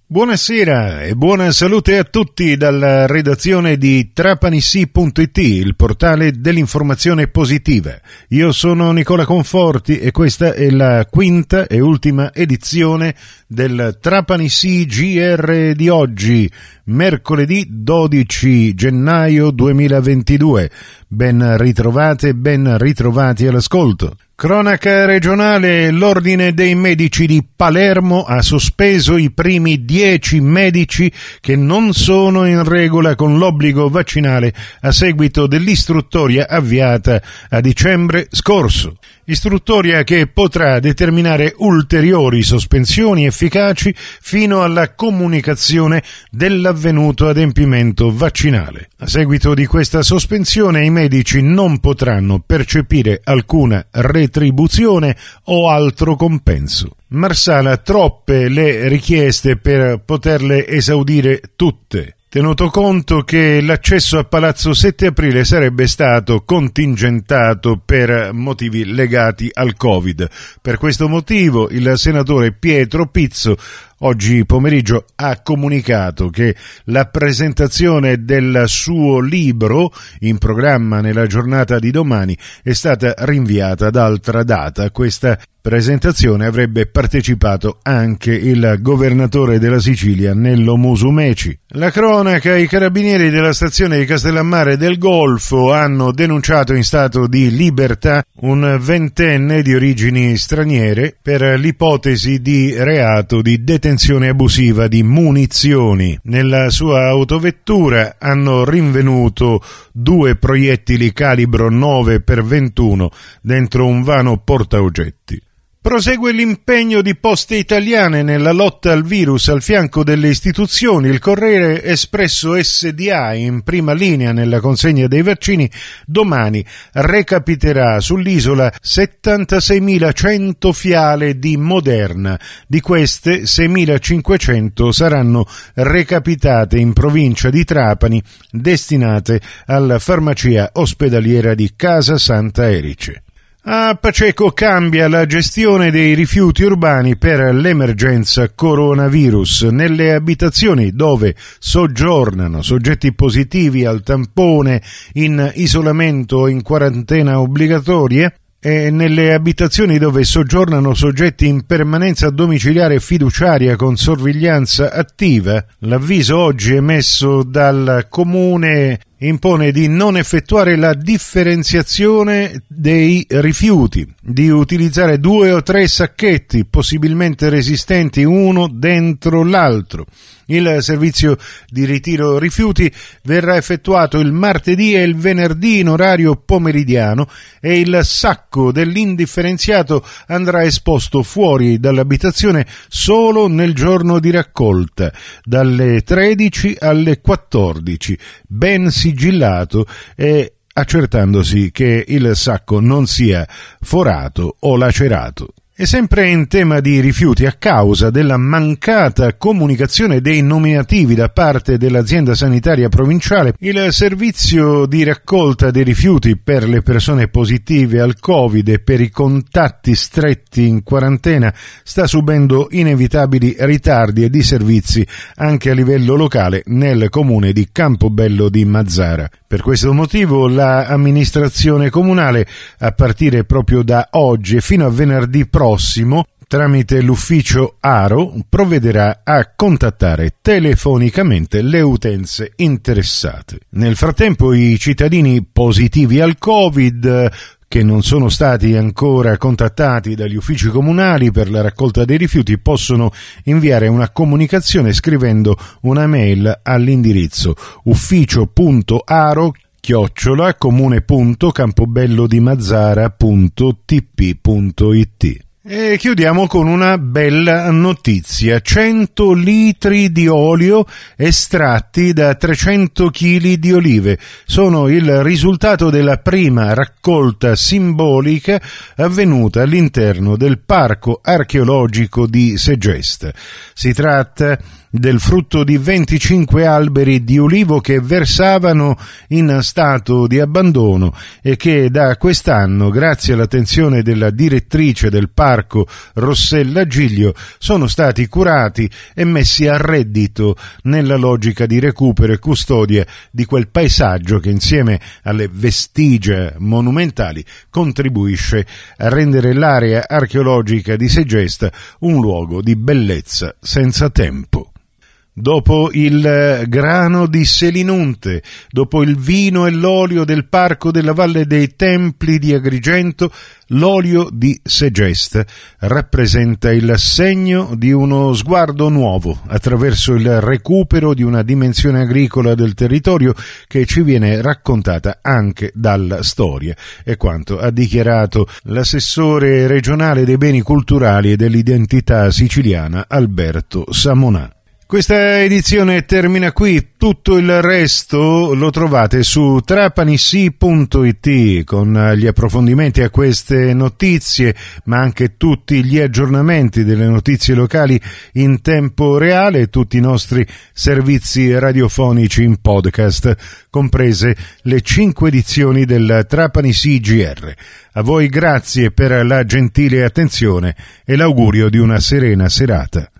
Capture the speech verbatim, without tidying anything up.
Buonasera e buona salute a tutti dalla redazione di Trapanissi punto it, il portale dell'informazione positiva. Io sono Nicola Conforti e questa è la quinta e ultima edizione del Trapanissi G R di oggi, mercoledì dodici gennaio duemilaventidue. Ben ritrovate, ben ritrovati all'ascolto. Cronaca regionale: l'Ordine dei Medici di Palermo ha sospeso i primi dieci medici che non sono in regola con l'obbligo vaccinale a seguito dell'istruttoria avviata a dicembre scorso. Istruttoria che potrà determinare ulteriori sospensioni efficaci fino alla comunicazione dell'avvenuto adempimento vaccinale. A seguito di questa sospensione i medici non potranno percepire alcuna retribuzione o altro compenso. Marsala: troppe le richieste per poterle esaudire tutte. Tenuto conto che l'accesso a Palazzo sette aprile sarebbe stato contingentato per motivi legati al Covid. Per questo motivo il senatore Pietro Pizzo oggi pomeriggio ha comunicato che la presentazione del suo libro, in programma nella giornata di domani, è stata rinviata ad altra data. A questa presentazione avrebbe partecipato anche il governatore della Sicilia, Nello Musumeci. La cronaca: i carabinieri della stazione di Castellammare del Golfo hanno denunciato in stato di libertà un ventenne di origini straniere per l'ipotesi di reato di detenzione abusiva di munizioni. Nella sua autovettura hanno rinvenuto due proiettili calibro nove per ventuno dentro un vano portaoggetti. Prosegue l'impegno di Poste Italiane nella lotta al virus al fianco delle istituzioni. Il Corriere Espresso S D A, in prima linea nella consegna dei vaccini, domani recapiterà sull'isola settantaseimilacento fiale di Moderna. Di queste seimilacinquecento saranno recapitate in provincia di Trapani, destinate alla farmacia ospedaliera di Casa Santa Erice. A Paceco cambia la gestione dei rifiuti urbani per l'emergenza coronavirus. Nelle abitazioni dove soggiornano soggetti positivi al tampone, in isolamento o in quarantena obbligatoria, e nelle abitazioni dove soggiornano soggetti in permanenza domiciliare fiduciaria con sorveglianza attiva, l'avviso oggi emesso dal Comune impone di non effettuare la differenziazione dei rifiuti, di utilizzare due o tre sacchetti possibilmente resistenti uno dentro l'altro. Il servizio di ritiro rifiuti verrà effettuato il martedì e il venerdì in orario pomeridiano e il sacco dell'indifferenziato andrà esposto fuori dall'abitazione solo nel giorno di raccolta, dalle tredici alle quattordici, ben sigillato e accertandosi che il sacco non sia forato o lacerato. E sempre in tema di rifiuti, a causa della mancata comunicazione dei nominativi da parte dell'azienda sanitaria provinciale, il servizio di raccolta dei rifiuti per le persone positive al Covid e per i contatti stretti in quarantena sta subendo inevitabili ritardi e disservizi anche a livello locale nel comune di Campobello di Mazara. Per questo motivo l'amministrazione comunale, a partire proprio da oggi e fino a venerdì prossimo, tramite l'ufficio Aro, provvederà a contattare telefonicamente le utenze interessate. Nel frattempo i cittadini positivi al Covid, che non sono stati ancora contattati dagli uffici comunali per la raccolta dei rifiuti, possono inviare una comunicazione scrivendo una mail all'indirizzo ufficio punto aro chiocciola comune punto campobello di mazzara punto t p punto i t. E chiudiamo con una bella notizia: cento litri di olio estratti da trecento chili di olive. Sono il risultato della prima raccolta simbolica avvenuta all'interno del Parco Archeologico di Segesta. Si tratta del frutto di venticinque alberi di ulivo che versavano in stato di abbandono e che da quest'anno, grazie all'attenzione della direttrice del Parco Parco Rossella Giglio sono stati curati e messi a reddito nella logica di recupero e custodia di quel paesaggio che insieme alle vestigia monumentali contribuisce a rendere l'area archeologica di Segesta un luogo di bellezza senza tempo. Dopo il grano di Selinunte, dopo il vino e l'olio del Parco della Valle dei Templi di Agrigento, l'olio di Segesta rappresenta il segno di uno sguardo nuovo attraverso il recupero di una dimensione agricola del territorio che ci viene raccontata anche dalla storia, è quanto ha dichiarato l'assessore regionale dei beni culturali e dell'identità siciliana Alberto Samonà. Questa edizione termina qui, tutto il resto lo trovate su trapanissi punto it con gli approfondimenti a queste notizie, ma anche tutti gli aggiornamenti delle notizie locali in tempo reale e tutti i nostri servizi radiofonici in podcast, comprese le cinque edizioni del Trapanissi G R. A voi grazie per la gentile attenzione e l'augurio di una serena serata.